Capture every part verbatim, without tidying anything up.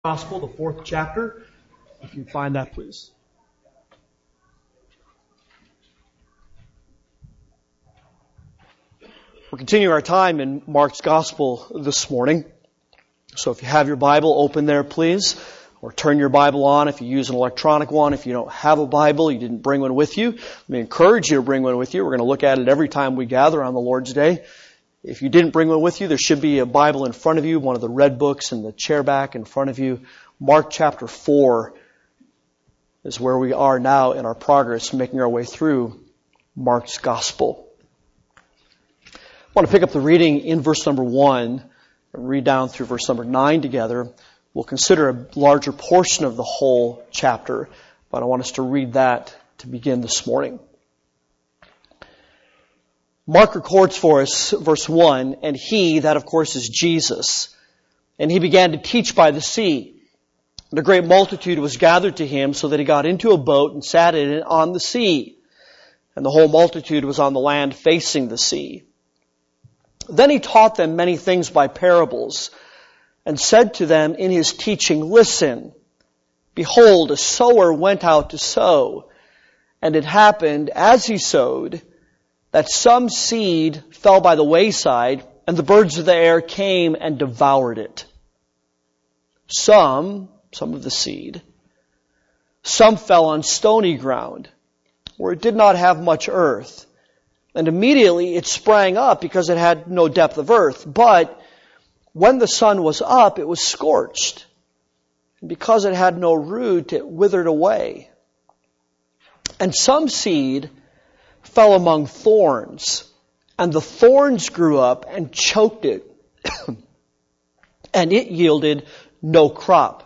Gospel, the fourth chapter. If you find that, please. We're continuing our time in Mark's Gospel this morning. So if you have your Bible, open there, please. Or turn your Bible on if you use an electronic one. If you don't have a Bible, you didn't bring one with you, let me encourage you to bring one with you. We're going to look at it every time we gather on the Lord's Day. If you didn't bring one with you, there should be a Bible in front of you, one of the red books in the chair back in front of you. Mark chapter four is where we are now in our progress, making our way through Mark's Gospel. I want to pick up the reading in verse number one and read down through verse number nine together. We'll consider a larger portion of the whole chapter, but I want us to read that to begin this morning. Mark records for us, verse one, and he, that of course is Jesus, and he began to teach by the sea. And a great multitude was gathered to him, so that he got into a boat and sat in it on the sea. And the whole multitude was on the land facing the sea. Then he taught them many things by parables, and said to them in his teaching, Listen, behold, a sower went out to sow, and it happened as he sowed, that some seed fell by the wayside, and the birds of the air came and devoured it. Some, some of the seed, some fell on stony ground, where it did not have much earth, and immediately it sprang up because it had no depth of earth. But when the sun was up, it was scorched, and because it had no root, it withered away. And some seed fell among thorns, and the thorns grew up and choked it, and it yielded no crop.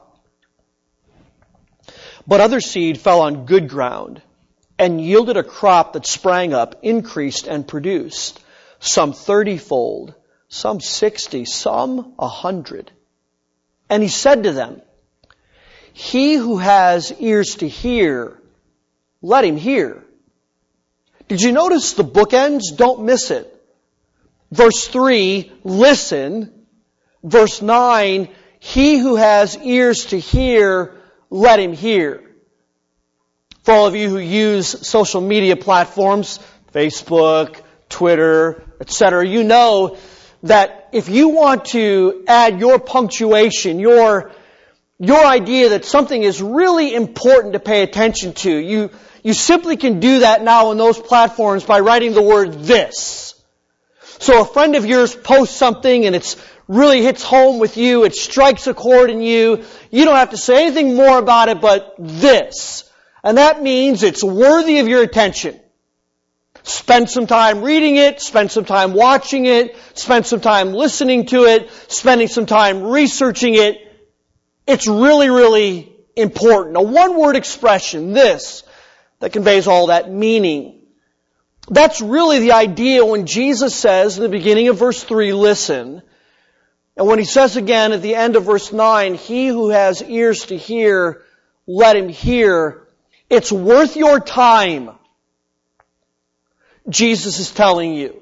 But other seed fell on good ground, and yielded a crop that sprang up, increased, and produced, some thirty-fold, some sixty, some a hundred. And he said to them, He who has ears to hear, let him hear. Did you notice the bookends? Don't miss it. Verse three, listen. Verse nine, he who has ears to hear, let him hear. For all of you who use social media platforms, Facebook, Twitter, et cetera, you know that if you want to add your punctuation, your, your idea that something is really important to pay attention to, you You simply can do that now on those platforms by writing the word this. So a friend of yours posts something and it's really hits home with you, it strikes a chord in you, you don't have to say anything more about it but this. And that means it's worthy of your attention. Spend some time reading it, spend some time watching it, spend some time listening to it, spending some time researching it. It's really, really important. A one-word expression, this, that conveys all that meaning. That's really the idea when Jesus says in the beginning of verse three, listen. And when he says again at the end of verse nine, he who has ears to hear, let him hear. It's worth your time, Jesus is telling you,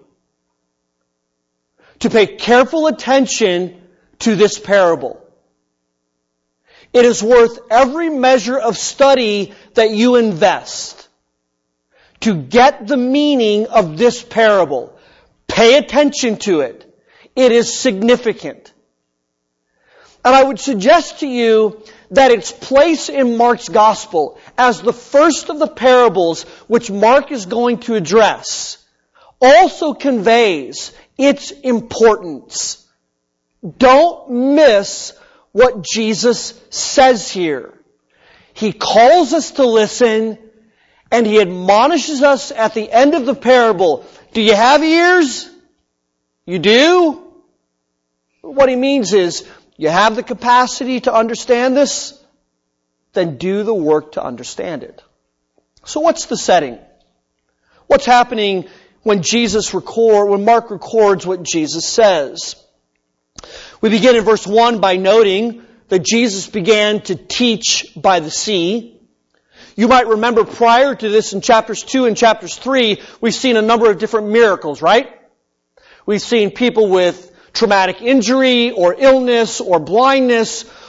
to pay careful attention to this parable. It is worth every measure of study that you invest to get the meaning of this parable. Pay attention to it. It is significant. And I would suggest to you that its place in Mark's Gospel as the first of the parables which Mark is going to address also conveys its importance. Don't miss what Jesus says here. He calls us to listen, and he admonishes us at the end of the parable. Do you have ears? You do? What he means is, you have the capacity to understand this? Then do the work to understand it. So what's the setting? What's happening when Jesus record, when Mark records what Jesus says? We begin in verse one by noting that Jesus began to teach by the sea. You might remember prior to this in chapters two and chapters three, we've seen a number of different miracles, right? We've seen people with traumatic injury or illness or blindness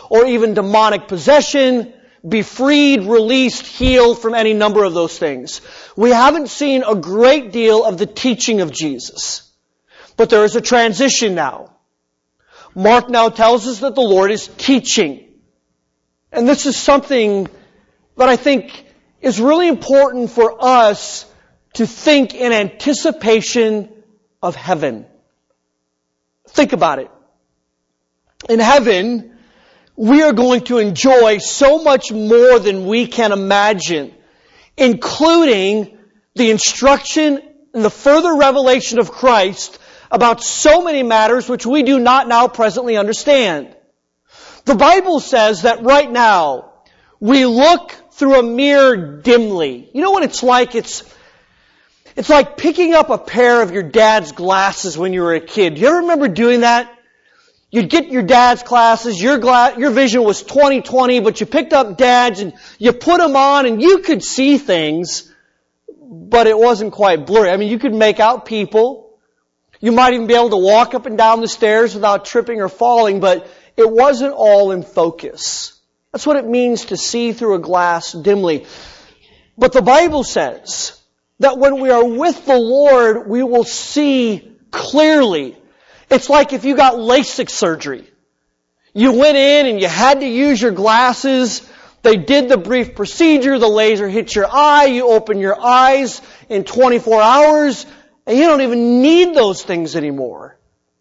or even demonic possession, be freed, released, healed from any number of those things. We haven't seen a great deal of the teaching of Jesus. But there is a transition now. Mark now tells us that the Lord is teaching. And this is something that I think is really important for us to think in anticipation of heaven. Think about it. In heaven, we are going to enjoy so much more than we can imagine, including the instruction and the further revelation of Christ about so many matters which we do not now presently understand. The Bible says that right now, we look through a mirror dimly. You know what it's like? It's It's like picking up a pair of your dad's glasses when you were a kid. Do you ever remember doing that? You'd get your dad's glasses, your gla- your vision was twenty twenty, but you picked up dad's and you put them on and you could see things, but it wasn't quite blurry. I mean, you could make out people. You might even be able to walk up and down the stairs without tripping or falling, but it wasn't all in focus. That's what it means to see through a glass dimly. But the Bible says that when we are with the Lord, we will see clearly. It's like if you got LASIK surgery. You went in and you had to use your glasses. They did the brief procedure. The laser hit your eye. You open your eyes in twenty-four hours. And you don't even need those things anymore.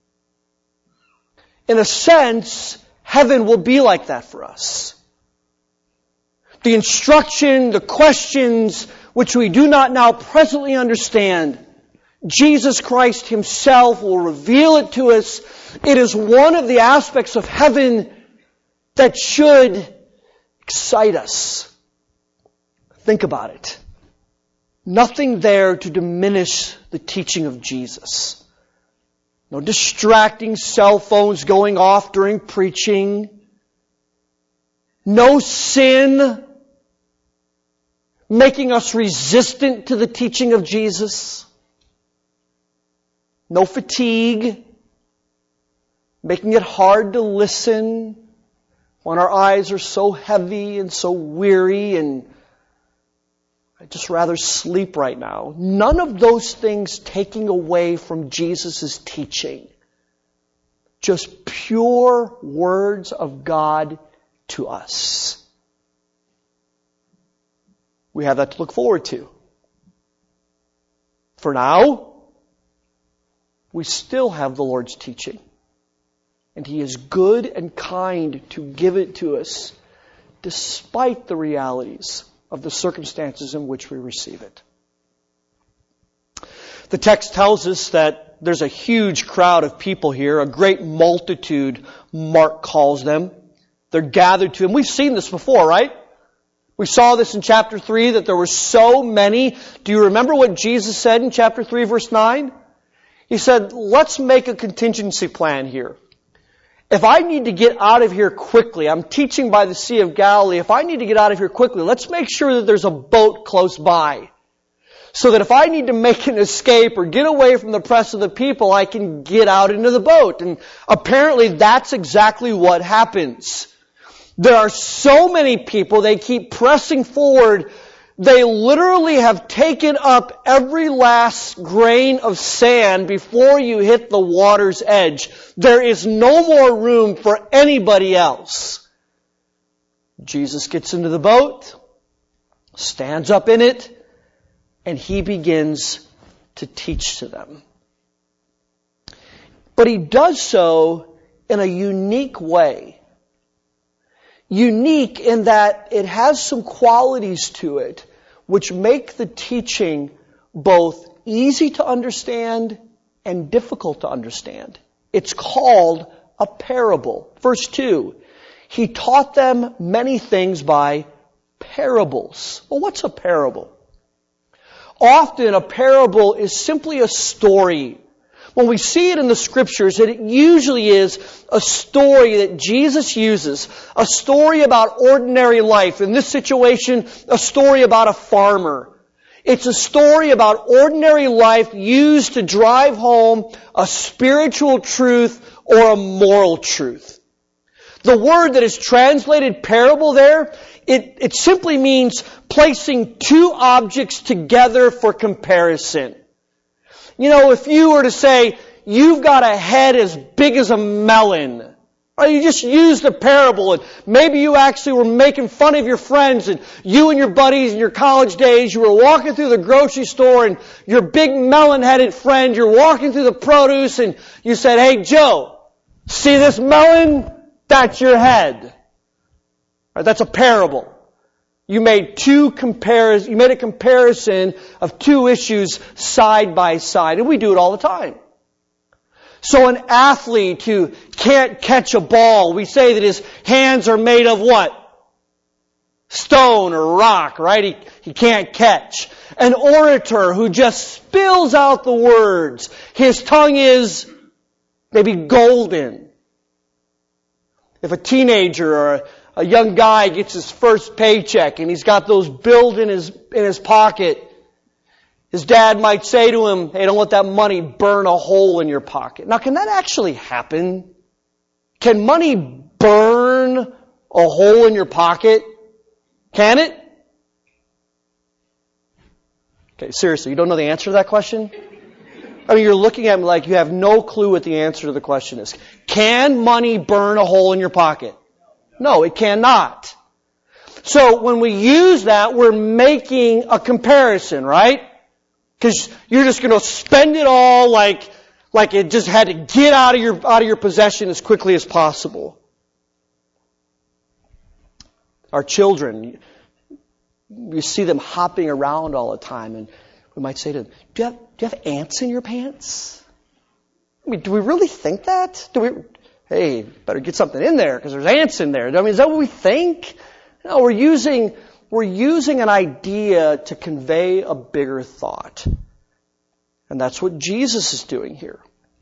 In a sense, heaven will be like that for us. The instruction, the questions, which we do not now presently understand, Jesus Christ Himself will reveal it to us. It is one of the aspects of heaven that should excite us. Think about it. Nothing there to diminish the teaching of Jesus. No distracting cell phones going off during preaching. No sin making us resistant to the teaching of Jesus. No fatigue, making it hard to listen when our eyes are so heavy and so weary and I'd just rather sleep right now. None of those things taking away from Jesus' teaching. Just pure words of God to us. We have that to look forward to. For now, we still have the Lord's teaching. And He is good and kind to give it to us despite the realities of the circumstances in which we receive it. The text tells us that there's a huge crowd of people here, a great multitude, Mark calls them. They're gathered to Him. We've seen this before, right? We saw this in chapter three, that there were so many. Do you remember what Jesus said in chapter three, verse nine? He said, let's make a contingency plan here. If I need to get out of here quickly, I'm teaching by the Sea of Galilee, if I need to get out of here quickly, let's make sure that there's a boat close by. So that if I need to make an escape or get away from the press of the people, I can get out into the boat. And apparently that's exactly what happens. There are so many people, they keep pressing forward. They literally have taken up every last grain of sand before you hit the water's edge. There is no more room for anybody else. Jesus gets into the boat, stands up in it, and He begins to teach to them. But He does so in a unique way. Unique in that it has some qualities to it which make the teaching both easy to understand and difficult to understand. It's called a parable. Verse two, He taught them many things by parables. Well, what's a parable? Often a parable is simply a story. When we see it in the Scriptures, it usually is a story that Jesus uses. A story about ordinary life. In this situation, a story about a farmer. It's a story about ordinary life used to drive home a spiritual truth or a moral truth. The word that is translated parable there, it, it simply means placing two objects together for comparison. You know, if you were to say, you've got a head as big as a melon, or you just used a parable, and maybe you actually were making fun of your friends, and you and your buddies in your college days, you were walking through the grocery store, and your big melon-headed friend, you're walking through the produce, and you said, hey, Joe, see this melon? That's your head. Right, that's a parable. You made two comparis- you made a comparison of two issues side by side, and we do it all the time. So an athlete who can't catch a ball, we say that his hands are made of what? Stone or rock, right? He, he can't catch. An orator who just spills out the words, his tongue is maybe golden. If a teenager or a, a young guy gets his first paycheck and he's got those bills in his, in his pocket, his dad might say to him, hey, don't let that money burn a hole in your pocket. Now, can that actually happen? Can money burn a hole in your pocket? Can it? Okay, seriously, you don't know the answer to that question? I mean, you're looking at me like you have no clue what the answer to the question is. Can money burn a hole in your pocket? No, it cannot. So when we use that, we're making a comparison, right? Because you're just going to spend it all like, like it just had to get out of your, out of your possession as quickly as possible. Our children, you see them hopping around all the time, and we might say to them, do you have, do you have ants in your pants? I mean, do we really think that? Do we, hey, better get something in there because there's ants in there. I mean, is that what we think? No, we're using, we're using an idea to convey a bigger thought. And that's what Jesus is doing here.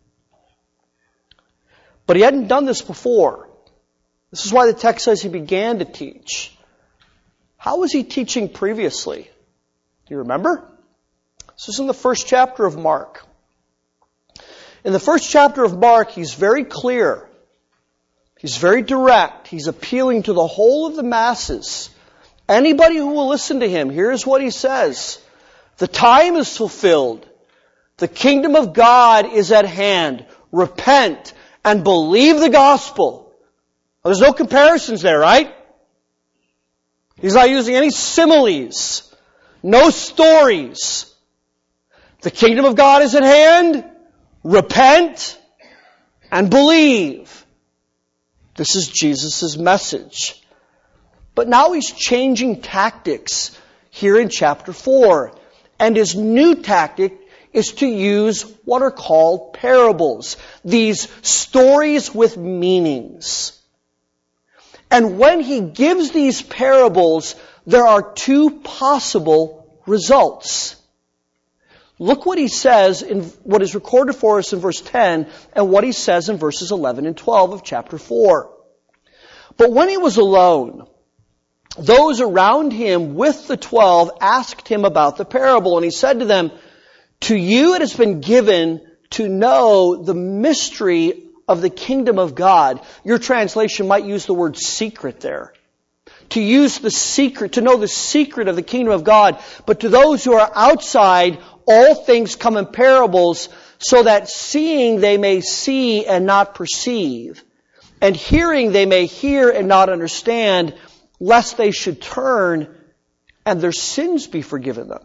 But he hadn't done this before. This is why the text says he began to teach. How was he teaching previously? Do you remember? This is in the first chapter of Mark. In the first chapter of Mark, he's very clear. He's very direct. He's appealing to the whole of the masses. Anybody who will listen to him, here's what he says. The time is fulfilled. The kingdom of God is at hand. Repent and believe the gospel. Well, there's no comparisons there, right? He's not using any similes. No stories. The kingdom of God is at hand. Repent and believe. This is Jesus' message. But now he's changing tactics here in chapter four. And his new tactic is to use what are called parables. These stories with meanings. And when he gives these parables, there are two possible results. Look what he says in what is recorded for us in verse ten and what he says in verses eleven and twelve of chapter four. But when he was alone, those around him with the twelve asked him about the parable. And he said to them, to you it has been given to know the mystery of the kingdom of God. Your translation might use the word secret there. To use the secret, to know the secret of the kingdom of God. But to those who are outside, all things come in parables, so that seeing they may see and not perceive, and hearing they may hear and not understand, lest they should turn and their sins be forgiven them.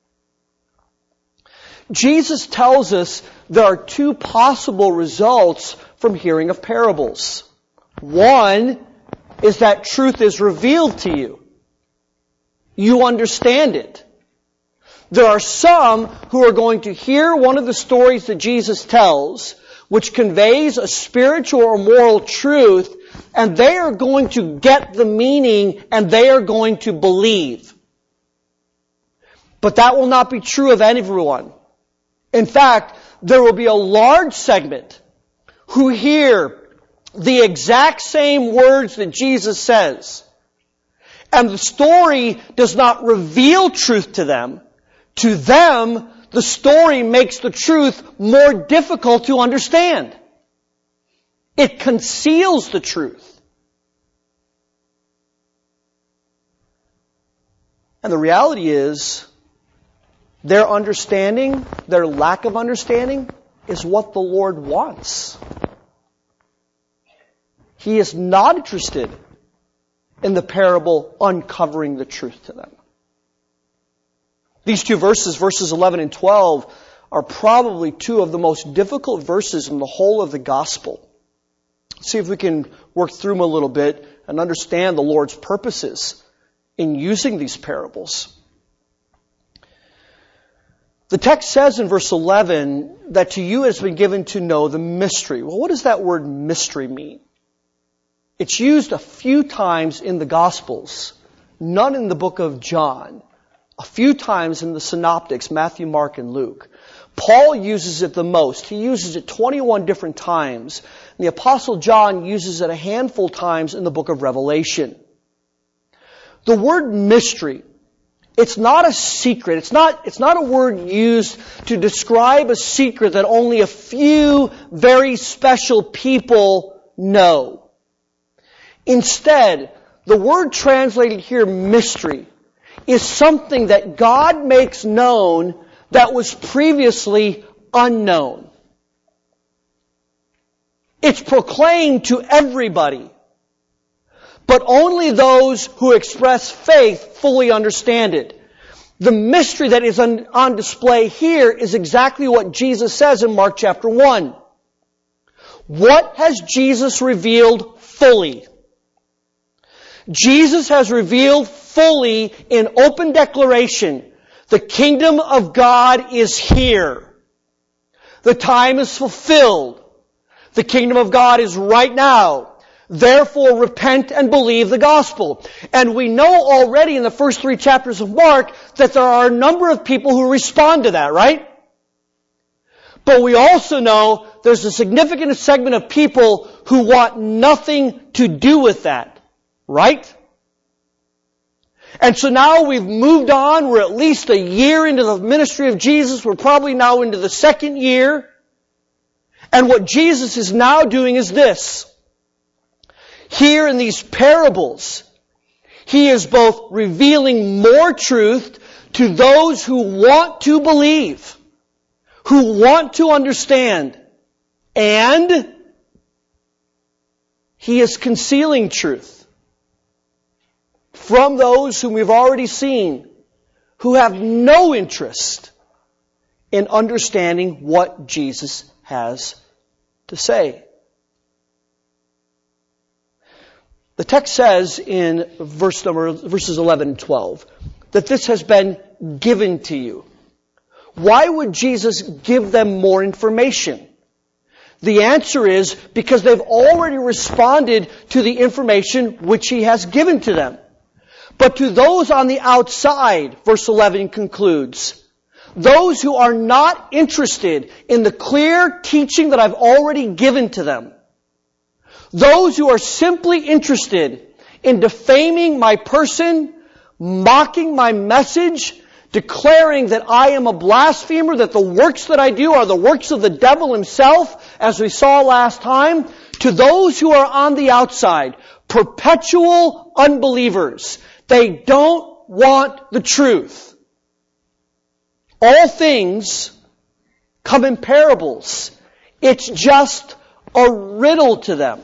Jesus tells us there are two possible results from hearing of parables. One is that truth is revealed to you. You understand it. There are some who are going to hear one of the stories that Jesus tells, which conveys a spiritual or moral truth, and they are going to get the meaning and they are going to believe. But that will not be true of everyone. In fact, there will be a large segment who hear the exact same words that Jesus says, and the story does not reveal truth to them. To them, the story makes the truth more difficult to understand. It conceals the truth. And the reality is, their understanding, their lack of understanding, is what the Lord wants. He is not interested in the parable uncovering the truth to them. These two verses, verses eleven and twelve, are probably two of the most difficult verses in the whole of the gospel. Let's see if we can work through them a little bit and understand the Lord's purposes in using these parables. The text says in verse eleven that to you has been given to know the mystery. Well, what does that word mystery mean? It's used a few times in the Gospels, none in the book of John, a few times in the Synoptics, Matthew, Mark, and Luke. Paul uses it the most. He uses it twenty-one different times. And the Apostle John uses it a handful of times in the book of Revelation. The word mystery, it's not a secret. It's not, it's not a word used to describe a secret that only a few very special people know. Instead, the word translated here, mystery, is something that God makes known that was previously unknown. It's proclaimed to everybody, but only those who express faith fully understand it. The mystery that is on, on display here is exactly what Jesus says in Mark chapter one. What has Jesus revealed fully? Jesus has revealed fully in open declaration, the kingdom of God is here. The time is fulfilled. The kingdom of God is right now. Therefore, repent and believe the gospel. And we know already in the first three chapters of Mark that there are a number of people who respond to that, right? But we also know there's a significant segment of people who want nothing to do with that, right? And so now we've moved on. We're at least a year into the ministry of Jesus. We're probably now into the second year. And what Jesus is now doing is this. Here in these parables, He is both revealing more truth to those who want to believe, who want to understand, and He is concealing truth from those whom we've already seen, who have no interest in understanding what Jesus has to say. The text says in verse number, verses eleven and twelve that this has been given to you. Why would Jesus give them more information? The answer is because they've already responded to the information which He has given to them. But to those on the outside, verse eleven concludes, those who are not interested in the clear teaching that I've already given to them, those who are simply interested in defaming my person, mocking my message, declaring that I am a blasphemer, that the works that I do are the works of the devil himself, as we saw last time, to those who are on the outside, perpetual unbelievers, they don't want the truth. All things come in parables. It's just a riddle to them.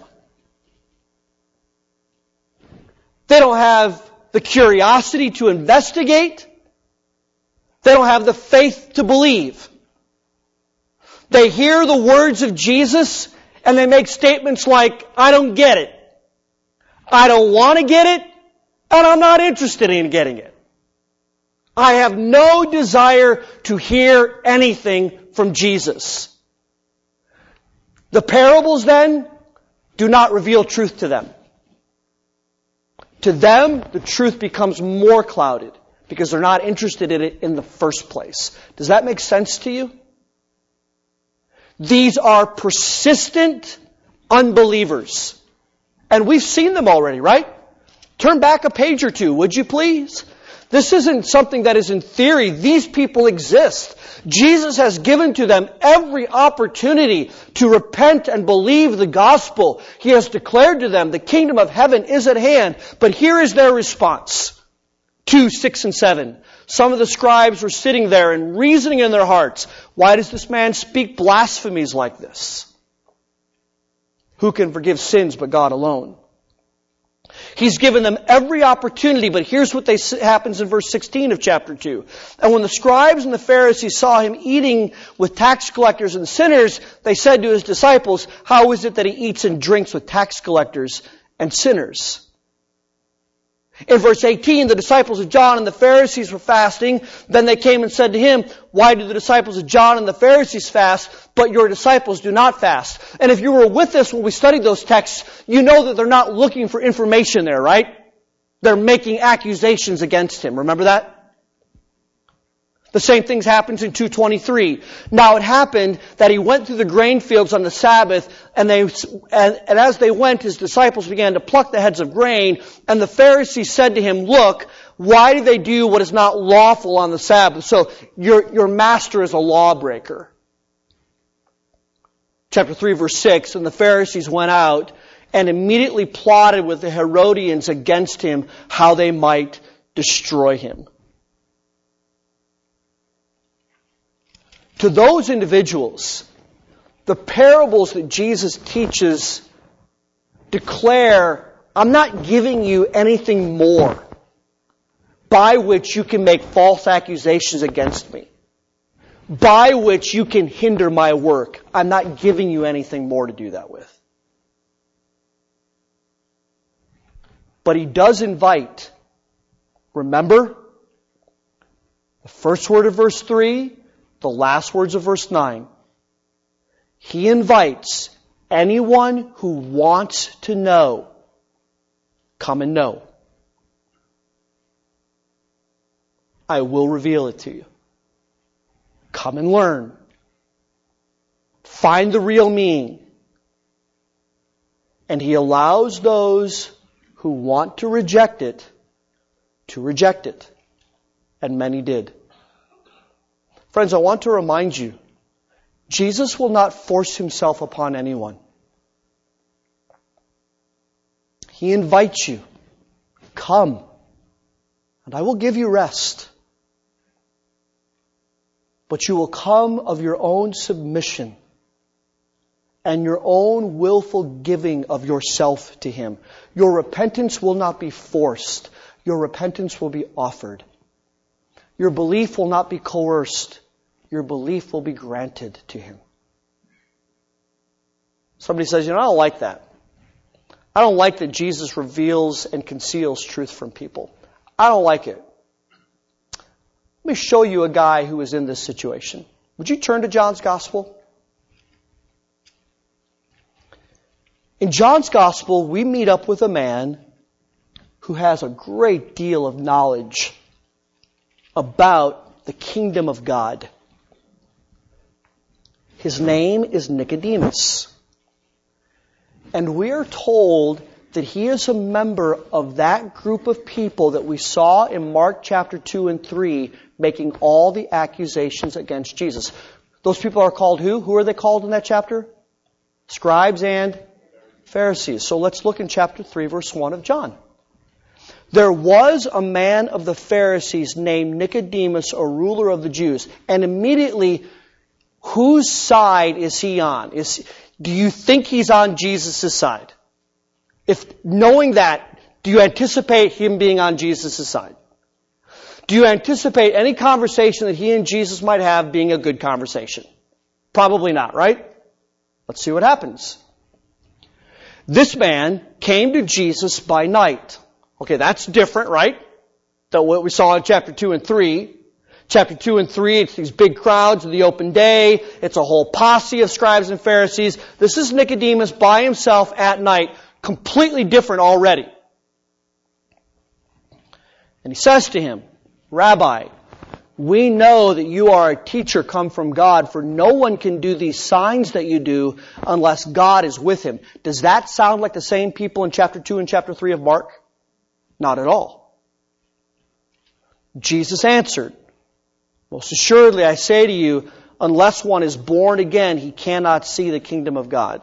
They don't have the curiosity to investigate. They don't have the faith to believe. They hear the words of Jesus and they make statements like, I don't get it. I don't want to get it, and I'm not interested in getting it. I have no desire to hear anything from Jesus. The parables then do not reveal truth to them. To them, the truth becomes more clouded because they're not interested in it in the first place. Does that make sense to you? These are persistent unbelievers. And we've seen them already, right? Turn back a page or two, would you please? This isn't something that is in theory. These people exist. Jesus has given to them every opportunity to repent and believe the gospel. He has declared to them the kingdom of heaven is at hand. But here is their response. two, six, and seven. Some of the scribes were sitting there and reasoning in their hearts, why does this man speak blasphemies like this? Who can forgive sins but God alone? He's given them every opportunity, but here's what they, happens in verse sixteen of chapter two. And when the scribes and the Pharisees saw him eating with tax collectors and sinners, they said to his disciples, how is it that he eats and drinks with tax collectors and sinners? In verse eighteen, the disciples of John and the Pharisees were fasting. Then they came and said to him, why do the disciples of John and the Pharisees fast, but your disciples do not fast? And if you were with us when we studied those texts, you know that they're not looking for information there, right? They're making accusations against him. Remember that? The same thing happens in two twenty-three. Now it happened that he went through the grain fields on the Sabbath, and they and, and as they went, his disciples began to pluck the heads of grain, and the Pharisees said to him, look, why do they do what is not lawful on the Sabbath? So your, your master is a lawbreaker. Chapter three, verse six, and the Pharisees went out and immediately plotted with the Herodians against him, how they might destroy him. To those individuals, the parables that Jesus teaches declare, I'm not giving you anything more by which you can make false accusations against me, by which you can hinder my work. I'm not giving you anything more to do that with. But he does invite, remember, the first word of verse three, the last words of verse nine. He invites anyone who wants to know, come and know. I will reveal it to you. Come and learn. Find the real meaning. And he allows those who want to reject it to reject it. And many did. Friends, I want to remind you, Jesus will not force himself upon anyone. He invites you. Come, and I will give you rest. But you will come of your own submission and your own willful giving of yourself to him. Your repentance will not be forced. Your repentance will be offered. Your belief will not be coerced. Your belief will be granted to him. Somebody says, you know, I don't like that. I don't like that Jesus reveals and conceals truth from people. I don't like it. Let me show you a guy who is in this situation. Would you turn to John's Gospel? In John's Gospel, we meet up with a man who has a great deal of knowledge about the kingdom of God. His name is Nicodemus. And we are told that he is a member of that group of people that we saw in Mark chapter two and three making all the accusations against Jesus. Those people are called who? Who are they called in that chapter? Scribes and Pharisees. So let's look in chapter three, verse one of John. There was a man of the Pharisees named Nicodemus, a ruler of the Jews. And immediately, whose side is he on? Is, do you think he's on Jesus' side? If knowing that, do you anticipate him being on Jesus' side? Do you anticipate any conversation that he and Jesus might have being a good conversation? Probably not, right? Let's see what happens. This man came to Jesus by night. Okay, that's different, right? Than what we saw in chapter two and three. Chapter two and three, it's these big crowds in the open day. It's a whole posse of scribes and Pharisees. This is Nicodemus by himself at night. Completely different already. And he says to him, Rabbi, we know that you are a teacher come from God, for no one can do these signs that you do unless God is with him. Does that sound like the same people in chapter two and chapter three of Mark? Not at all. Jesus answered, most assuredly I say to you, unless one is born again, he cannot see the kingdom of God.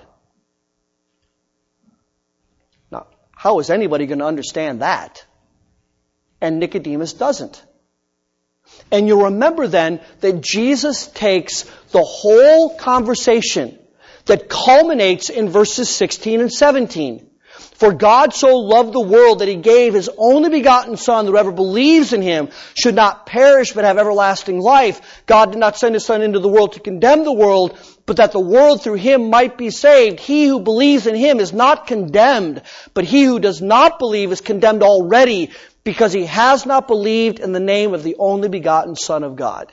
Now, how is anybody going to understand that? and Nicodemus doesn't. And you'll remember then that Jesus takes the whole conversation that culminates in verses sixteen and seventeen. For God so loved the world that He gave His only begotten Son, that whoever believes in Him should not perish but have everlasting life. God did not send His Son into the world to condemn the world, but that the world through Him might be saved. He who believes in Him is not condemned, but he who does not believe is condemned already, because he has not believed in the name of the only begotten Son of God.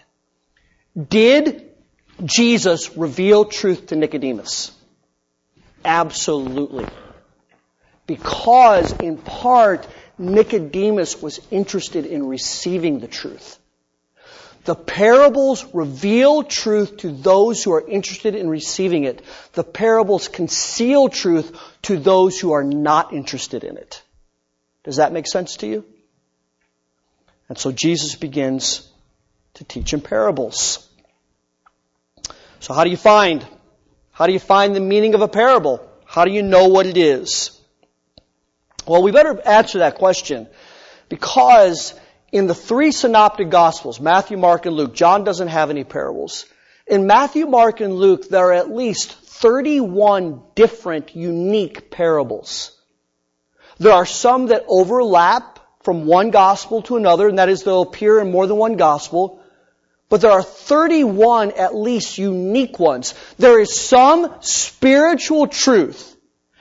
Did Jesus reveal truth to Nicodemus? Absolutely. Because, in part, Nicodemus was interested in receiving the truth. The parables reveal truth to those who are interested in receiving it. The parables conceal truth to those who are not interested in it. Does that make sense to you? And so Jesus begins to teach in parables. So how do you find? How do you find the meaning of a parable? How do you know what it is? Well, we better answer that question, because in the three synoptic Gospels, Matthew, Mark, and Luke, John doesn't have any parables. In Matthew, Mark, and Luke, there are at least thirty-one different unique parables. There are some that overlap from one gospel to another, and that is they'll appear in more than one gospel. But there are thirty-one at least unique ones. There is some spiritual truth,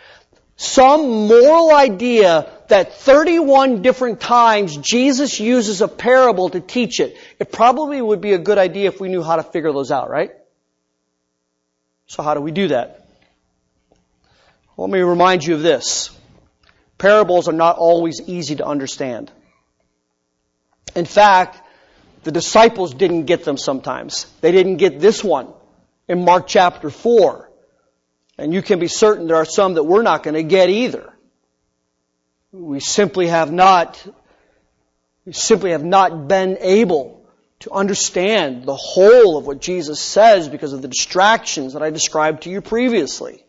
some moral idea that thirty-one different times Jesus uses a parable to teach it. It probably would be a good idea if we knew how to figure those out, right? So how do we do that? Let me remind you of this. Parables are not always easy to understand. In fact, the disciples didn't get them sometimes. They didn't get this one in Mark chapter four. And you can be certain there are some that we're not going to get either. We simply have not, we simply have not been able to understand the whole of what Jesus says because of the distractions that I described to you previously.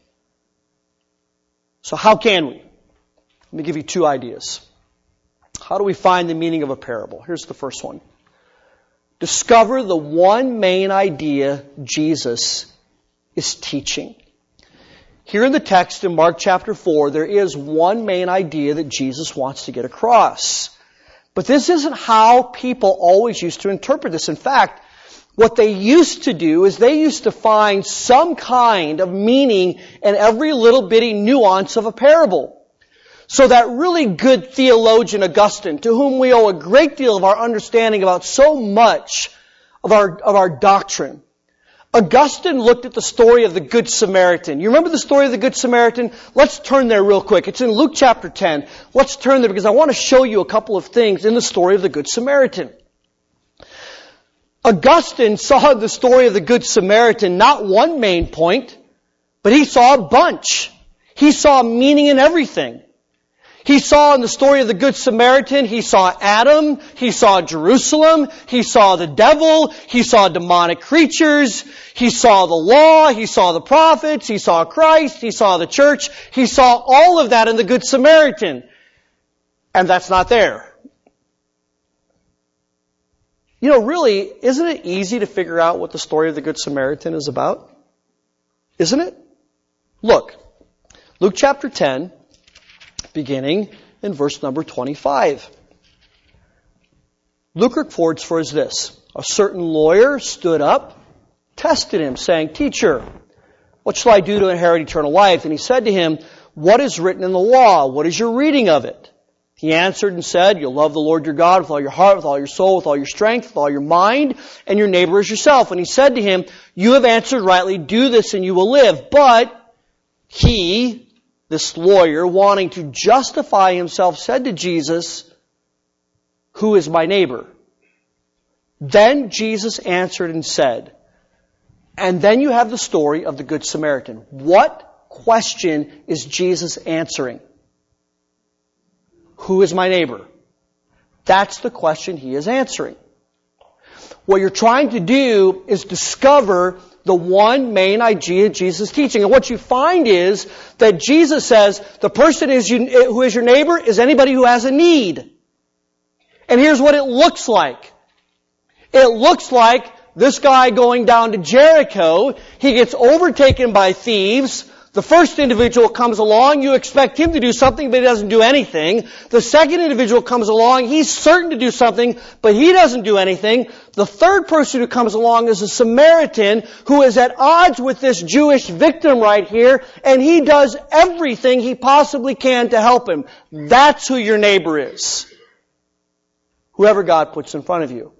So how can we? Let me give you two ideas. How do we find the meaning of a parable? Here's the first one. Discover the one main idea Jesus is teaching. Here in the text in Mark chapter four, there is one main idea that Jesus wants to get across. But this isn't how people always used to interpret this. In fact, what they used to do is they used to find some kind of meaning in every little bitty nuance of a parable. So that really good theologian Augustine, to whom we owe a great deal of our understanding about so much of our, of our doctrine, Augustine looked at the story of the Good Samaritan. You remember the story of the Good Samaritan? Let's turn there real quick. It's in Luke chapter ten. Let's turn there because I want to show you a couple of things in the story of the Good Samaritan. Augustine saw in the story of the Good Samaritan not one main point, but he saw a bunch. He saw meaning in everything. He saw in the story of the Good Samaritan, he saw Adam, he saw Jerusalem, he saw the devil, he saw demonic creatures, he saw the law, he saw the prophets, he saw Christ, he saw the church, he saw all of that in the Good Samaritan. And that's not there. You know, really, isn't it easy to figure out what the story of the Good Samaritan is about? Isn't it? Look, Luke chapter ten, beginning in verse number twenty-five. Luke records for us this. A certain lawyer stood up, tested him, saying, "Teacher, what shall I do to inherit eternal life?" And he said to him, "What is written in the law? What is your reading of it?" He answered and said, "You'll love the Lord your God with all your heart, with all your soul, with all your strength, with all your mind, and your neighbor as yourself." And he said to him, "You have answered rightly. Do this and you will live." But he, this lawyer, wanting to justify himself, said to Jesus, "Who is my neighbor?" Then Jesus answered and said, and then you have the story of the Good Samaritan. What question is Jesus answering? Who is my neighbor? That's the question he is answering. What you're trying to do is discover the one main idea Jesus is teaching. And what you find is that Jesus says the person is you, who is your neighbor is anybody who has a need. And here's what it looks like. It looks like this guy going down to Jericho. He gets overtaken by thieves. The first individual comes along, you expect him to do something, but he doesn't do anything. The second individual comes along, he's certain to do something, but he doesn't do anything. The third person who comes along is a Samaritan who is at odds with this Jewish victim right here, and he does everything he possibly can to help him. That's who your neighbor is. Whoever God puts in front of you.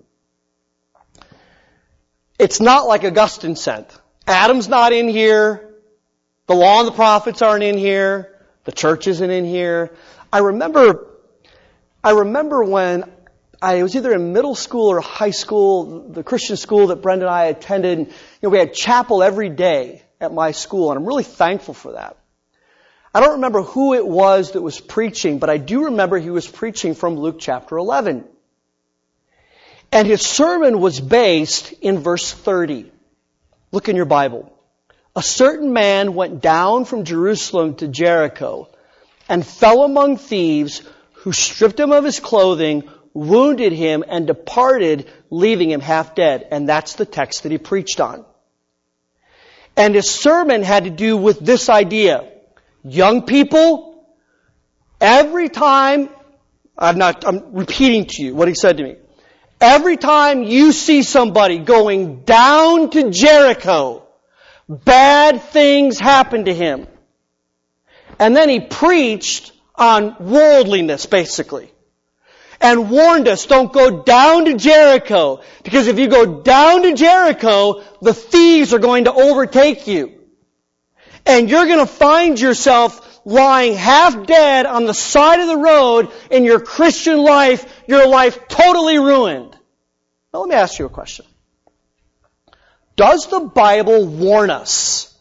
It's not like Augustine said. Adam's not in here. The law and the prophets aren't in here. The church isn't in here. I remember, I remember when I was either in middle school or high school, the Christian school that Brenda and I attended. You know, we had chapel every day at my school, and I'm really thankful for that. I don't remember who it was that was preaching, but I do remember he was preaching from Luke chapter eleven. And his sermon was based in verse thirty. Look in your Bible. A certain man went down from Jerusalem to Jericho and fell among thieves who stripped him of his clothing, wounded him, and departed, leaving him half dead. And that's the text that he preached on. And his sermon had to do with this idea. Young people, every time, I'm not, I'm repeating to you what he said to me. Every time you see somebody going down to Jericho, bad things happen to him. And then he preached on worldliness, basically. And warned us, don't go down to Jericho. Because if you go down to Jericho, the thieves are going to overtake you. And you're going to find yourself lying half dead on the side of the road in your Christian life, your life totally ruined. Now let me ask you a question. Does the Bible warn us?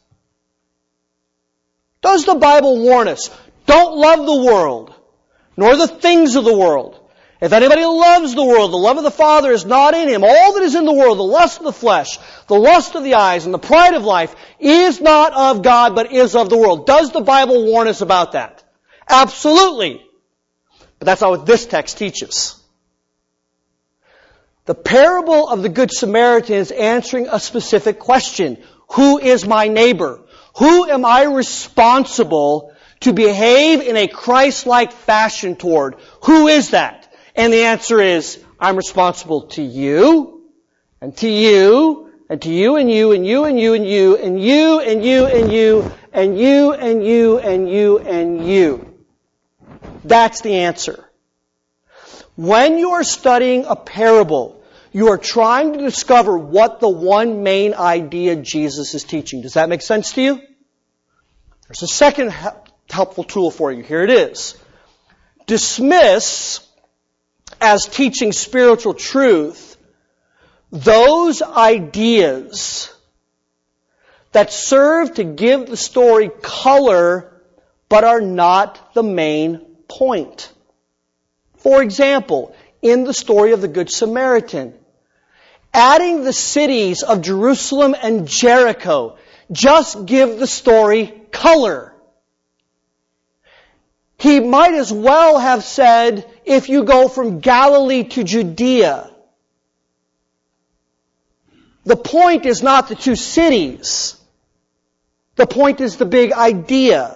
Does the Bible warn us? Don't love the world, nor the things of the world. If anybody loves the world, the love of the Father is not in him. All that is in the world, the lust of the flesh, the lust of the eyes, and the pride of life, is not of God, but is of the world. Does the Bible warn us about that? Absolutely. But that's not what this text teaches. The parable of the Good Samaritan is answering a specific question. Who is my neighbor? Who am I responsible to behave in a Christ-like fashion toward? Who is that? And the answer is, I'm responsible to you, and to you, and to you, and you, and you, and you, and you, and you, and you, and you, and you, and you, and you, and you. That's the answer. When you are studying a parable, you are trying to discover what the one main idea Jesus is teaching. Does that make sense to you? There's a second helpful tool for you. Here it is. Dismiss as teaching spiritual truth those ideas that serve to give the story color but are not the main point. For example, in the story of the Good Samaritan, adding the cities of Jerusalem and Jericho just give the story color. He might as well have said, if you go from Galilee to Judea. The point is not the two cities. The point is the big idea.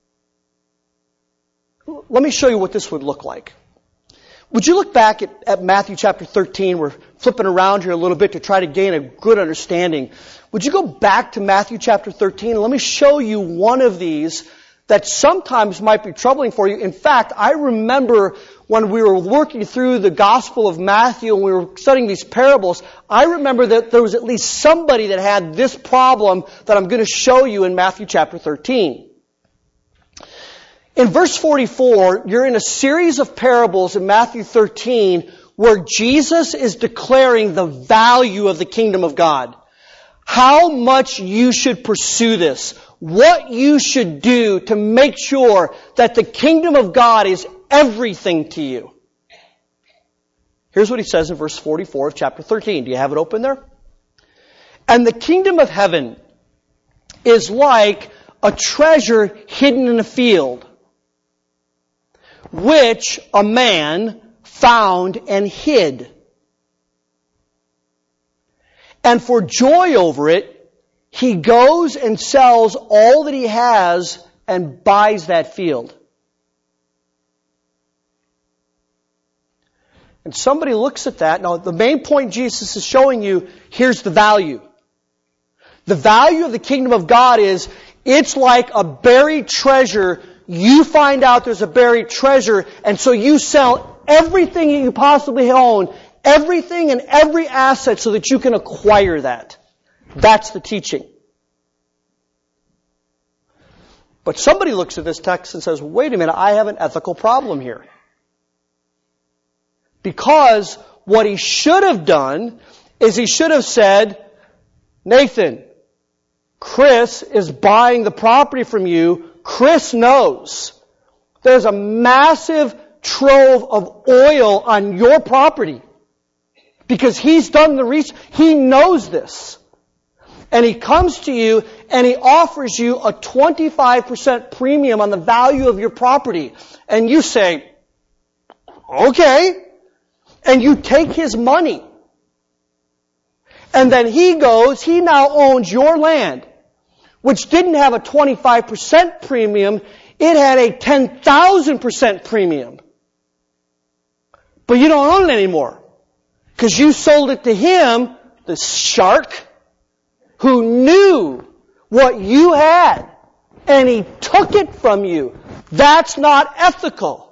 Let me show you what this would look like. Would you look back at, at Matthew chapter thirteen? We're flipping around here a little bit to try to gain a good understanding. Would you go back to Matthew chapter thirteen and let me show you one of these that sometimes might be troubling for you. In fact, I remember when we were working through the Gospel of Matthew and we were studying these parables, I remember that there was at least somebody that had this problem that I'm going to show you in Matthew chapter thirteen. In verse forty-four, you're in a series of parables in Matthew thirteen where Jesus is declaring the value of the kingdom of God. How much you should pursue this. What you should do to make sure that the kingdom of God is everything to you. Here's what he says in verse forty-four of chapter thirteen. Do you have it open there? And the kingdom of heaven is like a treasure hidden in a field, which a man found and hid. And for joy over it, he goes and sells all that he has and buys that field. And somebody looks at that. Now, the main point Jesus is showing you, here's the value. The value of the kingdom of God is, it's like a buried treasure. You find out there's a buried treasure, and so you sell everything that you possibly own, everything and every asset so that you can acquire that. That's the teaching. But somebody looks at this text and says, wait a minute, I have an ethical problem here. Because what he should have done is he should have said, Nathan, Chris is buying the property from you. Chris knows there's a massive trove of oil on your property. Because he's done the research. He knows this. And he comes to you and he offers you a twenty-five percent premium on the value of your property. And you say, okay. And you take his money. And then he goes, he now owns your land, which didn't have a twenty-five percent premium. It had a ten thousand percent premium. But you don't own it anymore. Because you sold it to him, the shark, who knew what you had. And he took it from you. That's not ethical.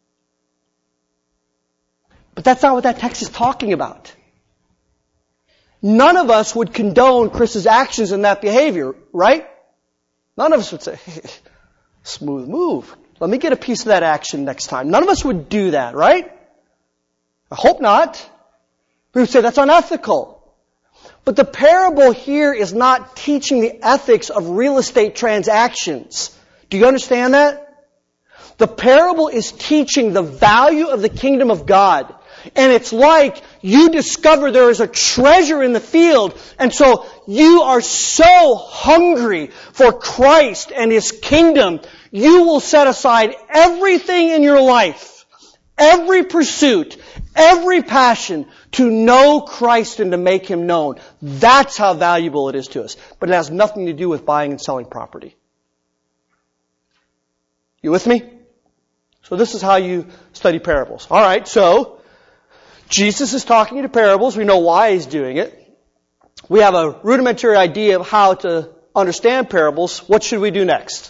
But that's not what that text is talking about. None of us would condone Chris's actions in that behavior, right? None of us would say, hey, smooth move. Let me get a piece of that action next time. None of us would do that, right? I hope not. We would say that's unethical. But the parable here is not teaching the ethics of real estate transactions. Do you understand that? The parable is teaching the value of the kingdom of God. And it's like you discover there is a treasure in the field, and so you are so hungry for Christ and His kingdom, you will set aside everything in your life, every pursuit, every passion to know Christ and to make Him known. That's how valuable it is to us. But it has nothing to do with buying and selling property. You with me? So this is how you study parables. All right, so Jesus is talking to parables. We know why He's doing it. We have a rudimentary idea of how to understand parables. What should we do next?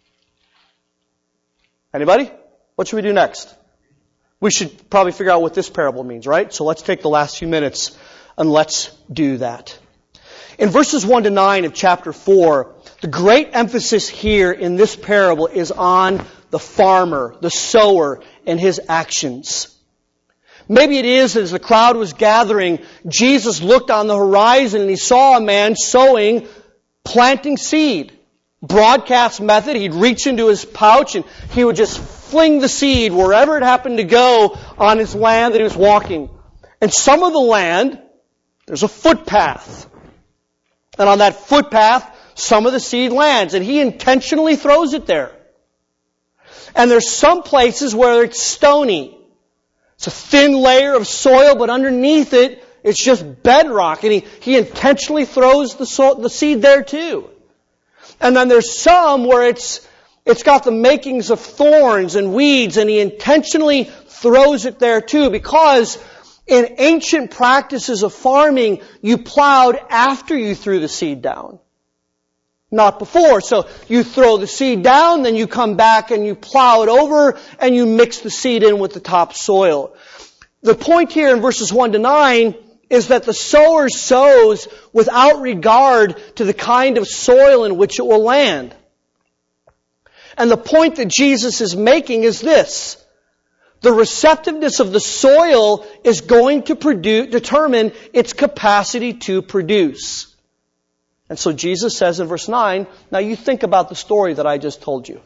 Anybody? What should we do next? We should probably figure out what this parable means, right? So let's take the last few minutes and let's do that. In verses one to nine of chapter four, the great emphasis here in this parable is on the farmer, the sower, and his actions. Maybe it is as the crowd was gathering, Jesus looked on the horizon and He saw a man sowing, planting seed. Broadcast method, he'd reach into his pouch and he would just fling the seed wherever it happened to go on his land that he was walking. And some of the land, there's a footpath. And on that footpath, some of the seed lands. And he intentionally throws it there. And there's some places where it's stony. It's a thin layer of soil, but underneath it, it's just bedrock. And he, he intentionally throws the, so, the seed there too. And then there's some where it's it's got the makings of thorns and weeds, and he intentionally throws it there too, because in ancient practices of farming, you plowed after you threw the seed down. Not before. So you throw the seed down, then you come back and you plow it over, and you mix the seed in with the top soil. The point here in verses one to nine is that the sower sows without regard to the kind of soil in which it will land. And the point that Jesus is making is this. The receptiveness of the soil is going to produce, determine its capacity to produce. And so Jesus says in verse nine, now you think about the story that I just told you.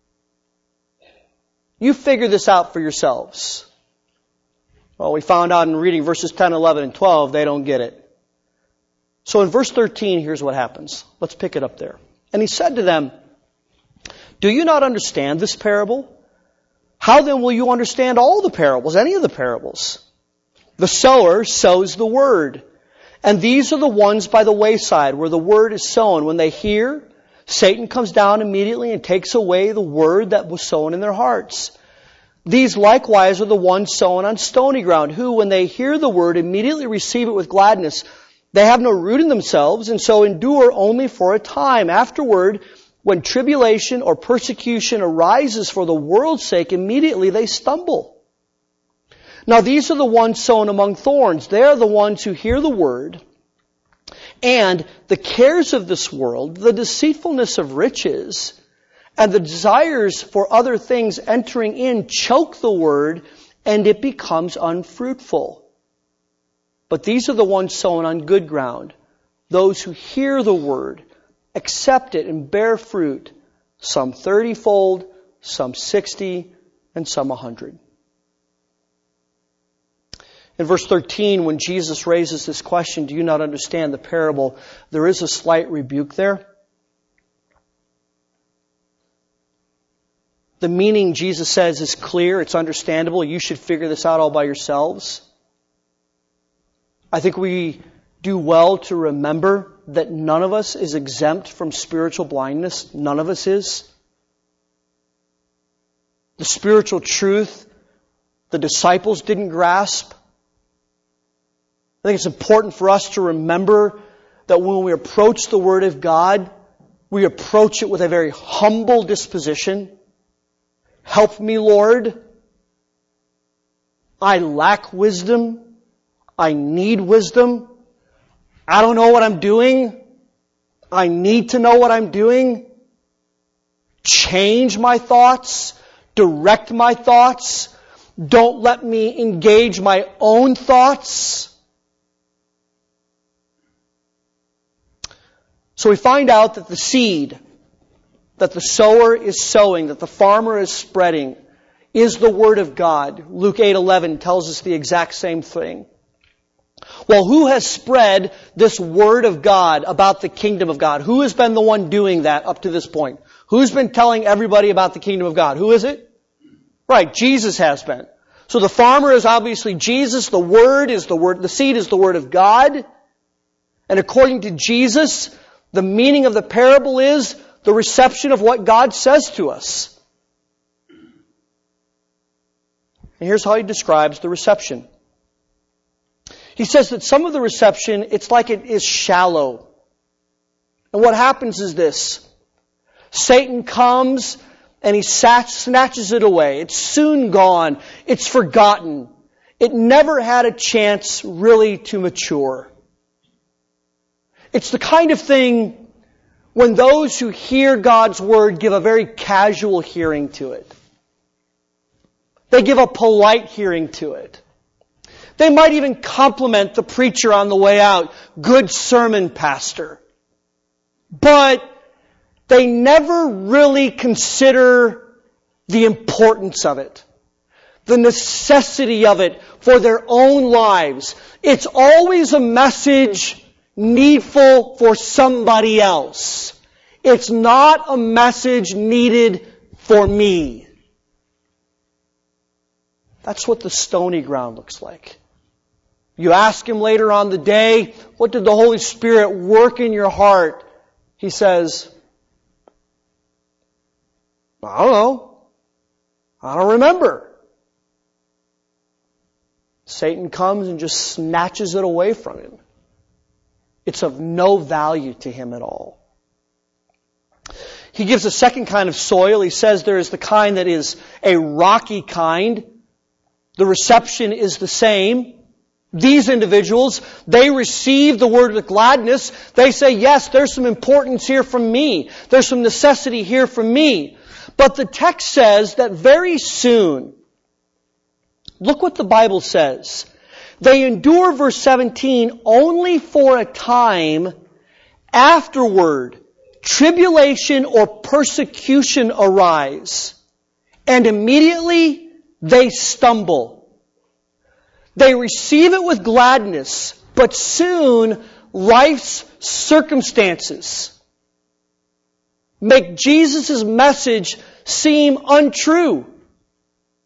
You figure this out for yourselves. Well, we found out in reading verses ten, eleven, and twelve, they don't get it. So in verse thirteen, here's what happens. Let's pick it up there. And He said to them, do you not understand this parable? How then will you understand all the parables, any of the parables? The sower sows the word. And these are the ones by the wayside where the word is sown. When they hear, Satan comes down immediately and takes away the word that was sown in their hearts. These likewise are the ones sown on stony ground, who, when they hear the word, immediately receive it with gladness. They have no root in themselves, and so endure only for a time. Afterward, when tribulation or persecution arises for the world's sake, immediately they stumble. Now these are the ones sown among thorns. They are the ones who hear the word, and the cares of this world, the deceitfulness of riches, and the desires for other things entering in choke the word, and it becomes unfruitful. But these are the ones sown on good ground, those who hear the word, accept it, and bear fruit, some thirty-fold, some sixty, and some a hundred. In verse thirteen, when Jesus raises this question, do you not understand the parable? There is a slight rebuke there. The meaning, Jesus says, is clear. It's understandable. You should figure this out all by yourselves. I think we do well to remember that none of us is exempt from spiritual blindness. None of us is. The spiritual truth the disciples didn't grasp. I think it's important for us to remember that when we approach the Word of God, we approach it with a very humble disposition. Help me, Lord. I lack wisdom. I need wisdom. I don't know what I'm doing. I need to know what I'm doing. Change my thoughts. Direct my thoughts. Don't let me engage my own thoughts. So we find out that the seed that the sower is sowing, that the farmer is spreading, is the Word of God. Luke eight eleven tells us the exact same thing. Well, who has spread this Word of God about the kingdom of God? Who has been the one doing that up to this point? Who's been telling everybody about the kingdom of God? Who is it? Right, Jesus has been. So the farmer is obviously Jesus. The Word is the Word, the seed is the Word of God. And according to Jesus, the meaning of the parable is the reception of what God says to us. And here's how he describes the reception. He says that some of the reception, it's like it is shallow. And what happens is this. Satan comes and he snatches it away. It's soon gone. It's forgotten. It never had a chance really to mature. It's the kind of thing when those who hear God's Word give a very casual hearing to it. They give a polite hearing to it. They might even compliment the preacher on the way out. Good sermon, pastor. But they never really consider the importance of it, the necessity of it for their own lives. It's always a message needful for somebody else. It's not a message needed for me. That's what the stony ground looks like. You ask him later on the day, what did the Holy Spirit work in your heart? He says, I don't know. I don't remember. Satan comes and just snatches it away from him. It's of no value to him at all. He gives a second kind of soil. He says there is the kind that is a rocky kind. The reception is the same. These individuals, they receive the word with gladness. They say, yes, there's some importance here from me. There's some necessity here from me. But the text says that very soon, look what the Bible says. They endure, verse seventeen, only for a time. Afterward, tribulation or persecution arise, and immediately they stumble. They receive it with gladness, but soon life's circumstances make Jesus' message seem untrue.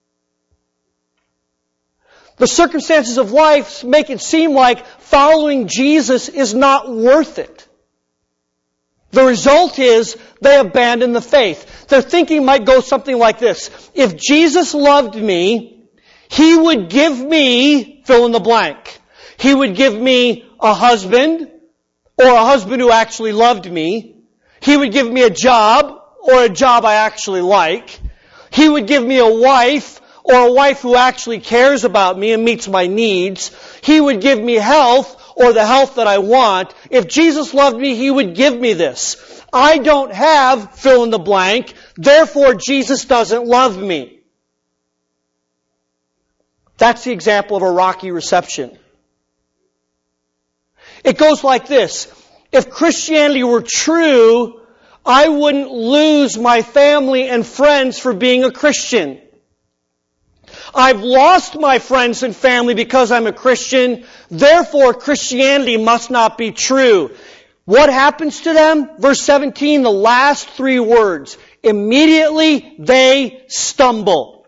The circumstances of life make it seem like following Jesus is not worth it. The result is they abandon the faith. Their thinking might go something like this. If Jesus loved me, He would give me, fill in the blank. He would give me a husband, or a husband who actually loved me. He would give me a job, or a job I actually like. He would give me a wife, or a wife who actually cares about me and meets my needs. He would give me health, or the health that I want. If Jesus loved me, He would give me this. I don't have, fill in the blank, therefore Jesus doesn't love me. That's the example of a rocky reception. It goes like this. If Christianity were true, I wouldn't lose my family and friends for being a Christian. I've lost my friends and family because I'm a Christian. Therefore, Christianity must not be true. What happens to them? Verse seventeen, the last three words. Immediately they stumble.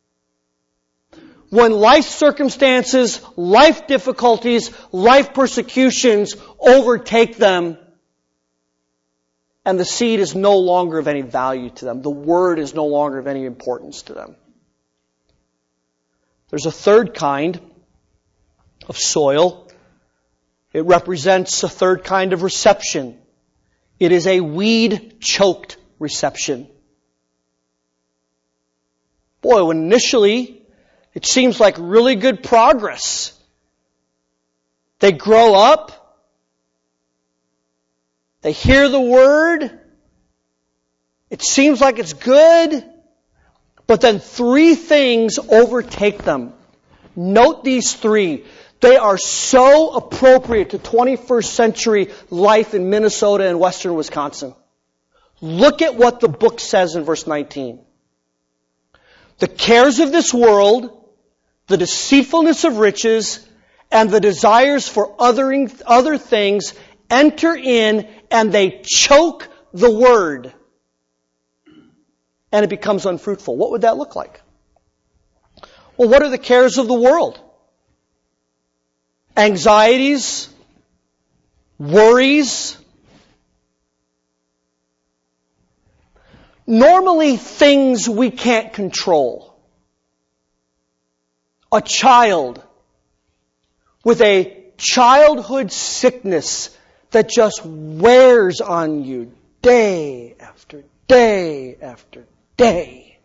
When life circumstances, life difficulties, life persecutions overtake them, and the seed is no longer of any value to them, the word is no longer of any importance to them. There's a third kind of soil. It represents a third kind of reception. It is a weed-choked reception. Boy, when initially it seems like really good progress. They grow up. They hear the word. It seems like it's good. But then three things overtake them. Note these three. They are so appropriate to twenty-first century life in Minnesota and western Wisconsin. Look at what the book says in verse nineteen. The cares of this world, the deceitfulness of riches, and the desires for other, other things enter in and they choke the word. And it becomes unfruitful. What would that look like? Well, what are the cares of the world? Anxieties, worries. Normally things we can't control. A child with a childhood sickness that just wears on you day after day after day.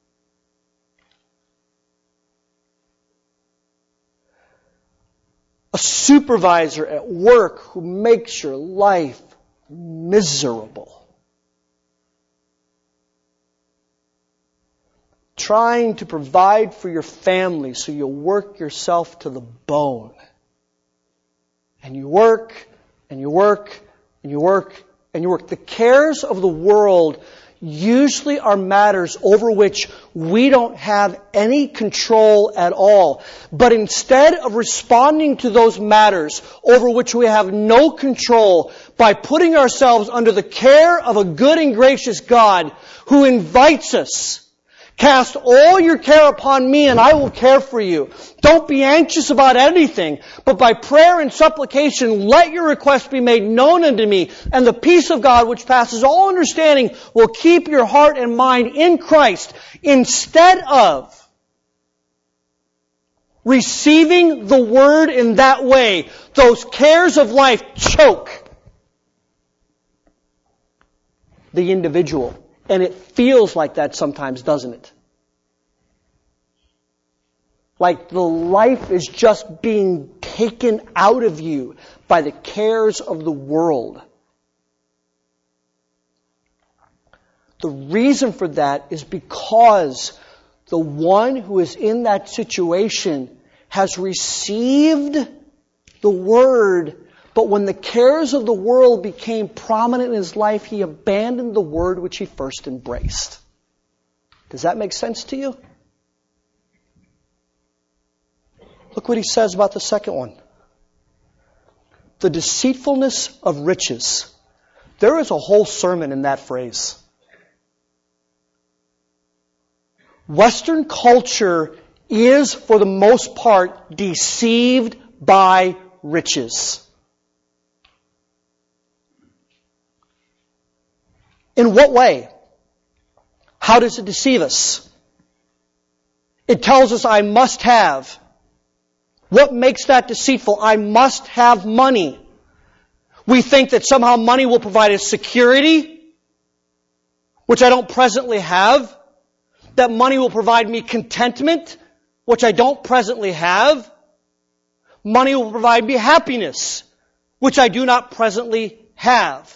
A supervisor at work who makes your life miserable. Trying to provide for your family so you work yourself to the bone. And you work, and you work, and you work, and you work. The cares of the world usually are matters over which we don't have any control at all. But instead of responding to those matters over which we have no control by putting ourselves under the care of a good and gracious God who invites us, cast all your care upon me and I will care for you. Don't be anxious about anything, but by prayer and supplication let your requests be made known unto me, and the peace of God which passes all understanding will keep your heart and mind in Christ. Instead of receiving the word in that way, those cares of life choke the individual. And it feels like that sometimes, doesn't it? Like the life is just being taken out of you by the cares of the world. The reason for that is because the one who is in that situation has received the word, but when the cares of the world became prominent in his life, he abandoned the word which he first embraced. Does that make sense to you? Look what he says about the second one. The deceitfulness of riches. There is a whole sermon in that phrase. Western culture is, for the most part, deceived by riches. In what way? How does it deceive us? It tells us I must have. What makes that deceitful? I must have money. We think that somehow money will provide us security, which I don't presently have. That money will provide me contentment, which I don't presently have. Money will provide me happiness, which I do not presently have.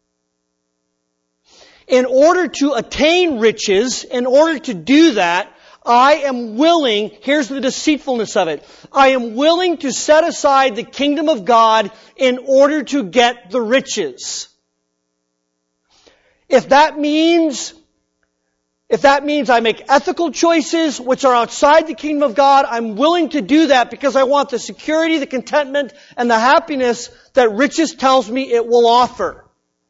In order to attain riches, in order to do that, I am willing, here's the deceitfulness of it, I am willing to set aside the kingdom of God in order to get the riches. If that means, if that means I make ethical choices which are outside the kingdom of God, I'm willing to do that because I want the security, the contentment, and the happiness that riches tells me it will offer.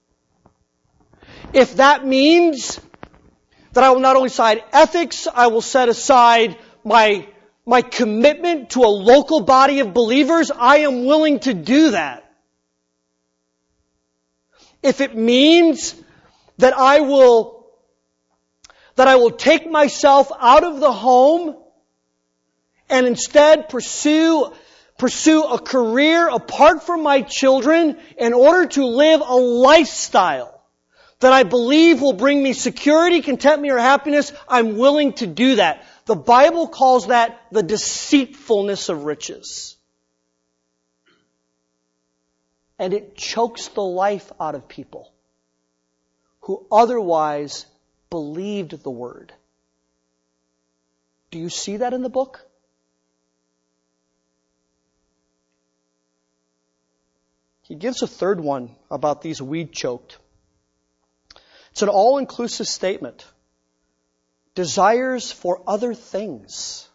If that means that I will not only set aside ethics, I will set aside my, my commitment to a local body of believers, I am willing to do that. If it means that I will, that I will take myself out of the home and instead pursue, pursue a career apart from my children in order to live a lifestyle that I believe will bring me security, contentment, or happiness, I'm willing to do that. The Bible calls that the deceitfulness of riches. And it chokes the life out of people who otherwise believed the Word. Do you see that in the book? He gives a third one about these weed-choked. It's an all-inclusive statement. Desires for other things.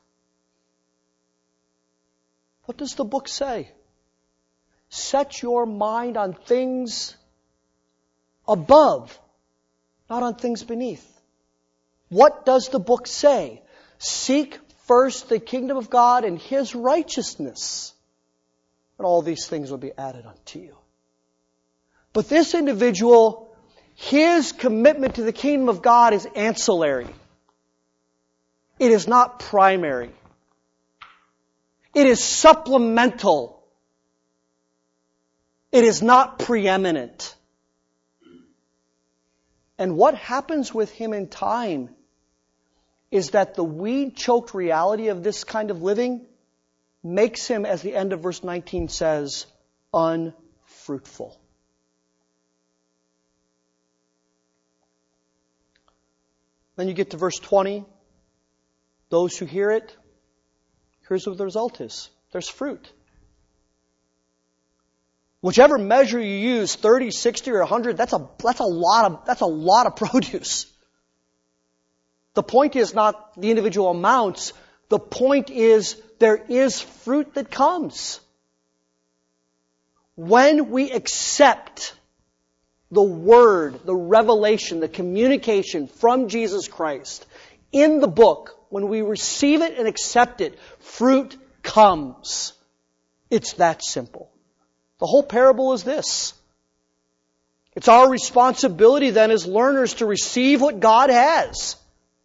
What does the book say? Set your mind on things above, not on things beneath. What does the book say? Seek first the kingdom of God and His righteousness, and all these things will be added unto you. But this individual, his commitment to the kingdom of God is ancillary. It is not primary. It is supplemental. It is not preeminent. And what happens with him in time is that the weed-choked reality of this kind of living makes him, as the end of verse nineteen says, unfruitful. Then you get to verse twenty. Those who hear it, here's what the result is. There's fruit. Whichever measure you use, thirty, sixty, or one hundred, that's a, that's a lot of, that's a lot of produce. The point is not the individual amounts. The point is there is fruit that comes. When we accept the Word, the revelation, the communication from Jesus Christ in the book, when we receive it and accept it, fruit comes. It's that simple. The whole parable is this. It's our responsibility then as learners to receive what God has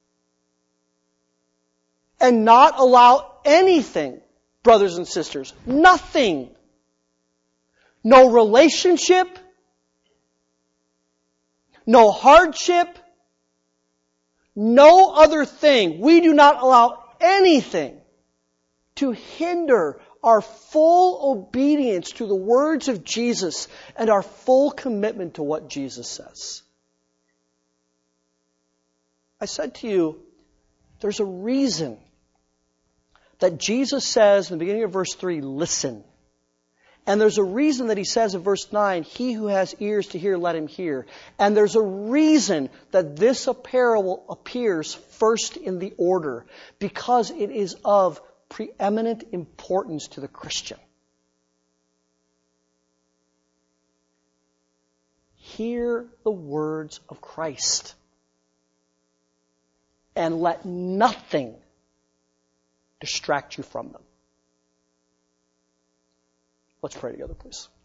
and not allow anything, brothers and sisters, nothing, no relationship, no hardship, no other thing. We do not allow anything to hinder our full obedience to the words of Jesus and our full commitment to what Jesus says. I said to you, there's a reason that Jesus says in the beginning of verse three, listen. And there's a reason that He says in verse nine, he who has ears to hear, let him hear. And there's a reason that this parable appears first in the order, because it is of preeminent importance to the Christian. Hear the words of Christ and let nothing distract you from them. Let's pray together, please.